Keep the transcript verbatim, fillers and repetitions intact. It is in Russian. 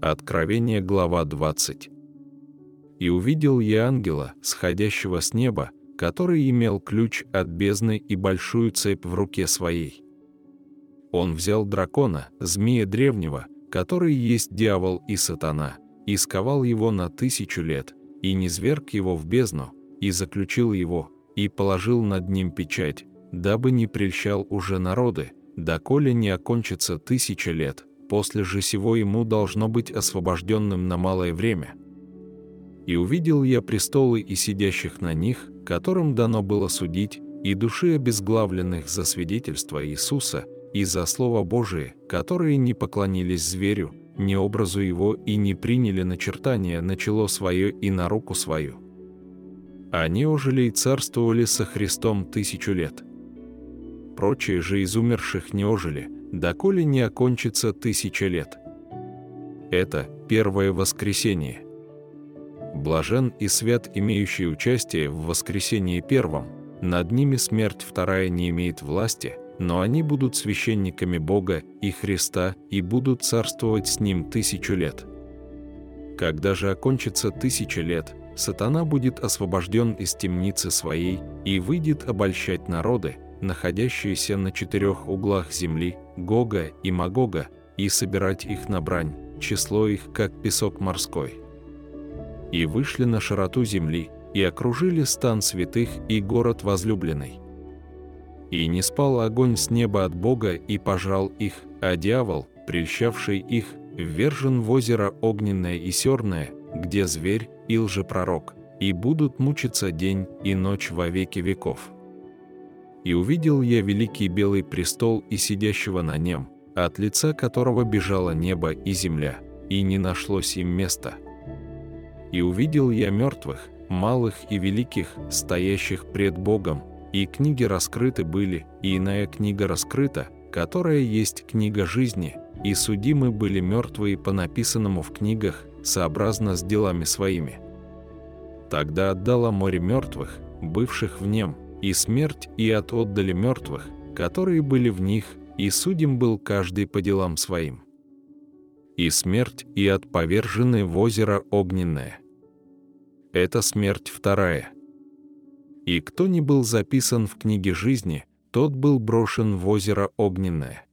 Откровение, глава двадцать. «И увидел я ангела, сходящего с неба, который имел ключ от бездны и большую цепь в руке своей. Он взял дракона, змея древнего, который есть дьявол и сатана, и сковал его на тысячу лет, и низверг его в бездну, и заключил его, и положил над ним печать, дабы не прельщал уже народы, доколе не окончится тысяча лет. После же сего ему должно быть освобожденным на малое время. И увидел я престолы и сидящих на них, которым дано было судить, и души обезглавленных за свидетельство Иисуса и за Слово Божие, которые не поклонились зверю, ни образу его и не приняли начертания на чело свое и на руку свою. Они ожили и царствовали со Христом тысячу лет. Прочие же из умерших не ожили, доколе не окончится тысяча лет. Это первое воскресение. Блажен и свят, имеющий участие в воскресении первом, над ними смерть вторая не имеет власти, но они будут священниками Бога и Христа и будут царствовать с Ним тысячу лет. Когда же окончится тысяча лет, сатана будет освобожден из темницы своей и выйдет обольщать народы, находящиеся на четырех углах земли, Гога и Магога, и собирать их на брань, число их, как песок морской. И вышли на широту земли, и окружили стан святых и город возлюбленный. И не спал огонь с неба от Бога и пожрал их, а дьявол, прельщавший их, ввержен в озеро огненное и серное, где зверь и лжепророк, и будут мучиться день и ночь во веки веков. И увидел я великий белый престол и сидящего на нем, от лица которого бежало небо и земля, и не нашлось им места. И увидел я мертвых, малых и великих, стоящих пред Богом, и книги раскрыты были, и иная книга раскрыта, которая есть книга жизни, и судимы были мертвые по написанному в книгах, сообразно с делами своими. Тогда отдало море мертвых, бывших в нем, и смерть и ад отдали мертвых, которые были в них, и судим был каждый по делам своим. И смерть и ад повержены в озеро огненное. Это смерть вторая. И кто не был записан в книге жизни, тот был брошен в озеро огненное.